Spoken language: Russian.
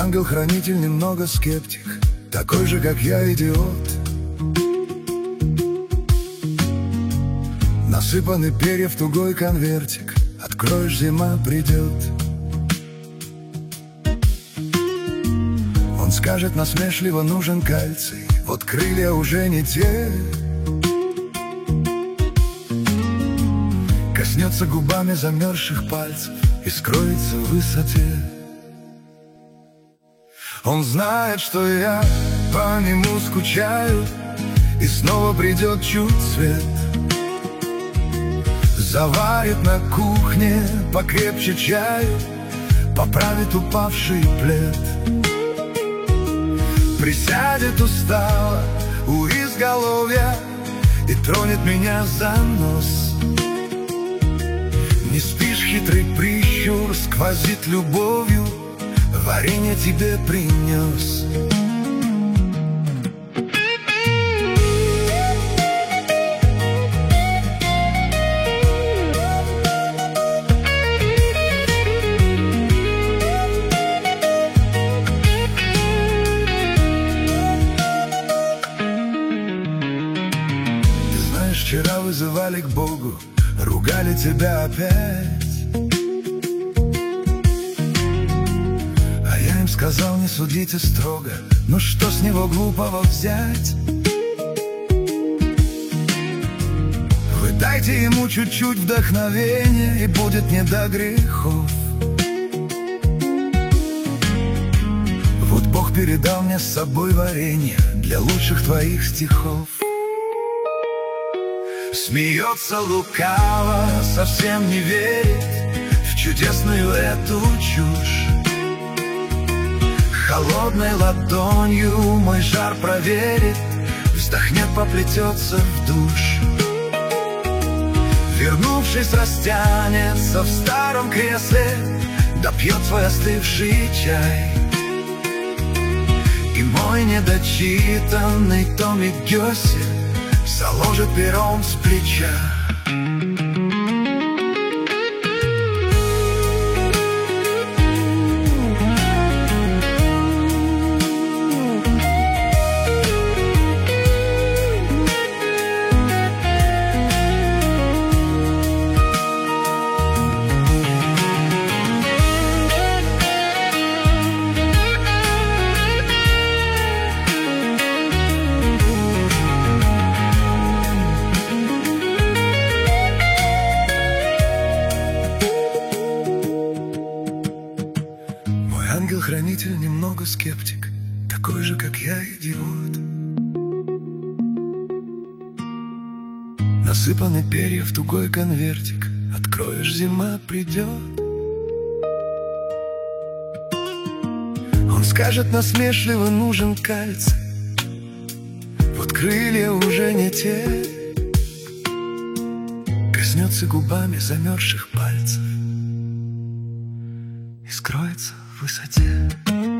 ангел-хранитель немного скептик, такой же, как я, идиот. Насыпаны перья в тугой конвертик, откроешь, зима придет. Он скажет насмешливо, нужен кальций, вот крылья уже не те. Коснется губами замерзших пальцев и скроется в высоте. Он знает, что я по нему скучаю, и снова придет чуть свет. Заварит на кухне покрепче чаю, поправит упавший плед. Присядет устало у изголовья и тронет меня за нос. Не спишь, хитрый прищур сквозит любовью, варенье тебе принес. Вчера вызывали к Богу, ругали тебя опять. А я им сказал, не судите строго, ну что с него глупого взять? Вы дайте ему чуть-чуть вдохновения, и будет не до грехов. Вот Бог передал мне с собой варенье для лучших твоих стихов. Смеется лукаво, совсем не верит в чудесную эту чушь. Холодной ладонью мой жар проверит, вздохнет, поплетется в душ. Вернувшись, растянется в старом кресле, допьет свой остывший чай. И мой недочитанный томик Гёсе заложит пером с плеча. Ангел-хранитель немного скептик, такой же, как я, идиот. Насыпаны перья в тугой конвертик, откроешь, зима придет. Он скажет насмешливо, нужен кальций, вот крылья уже не те. Коснется губами замерзших пальцев и скроется в высоте.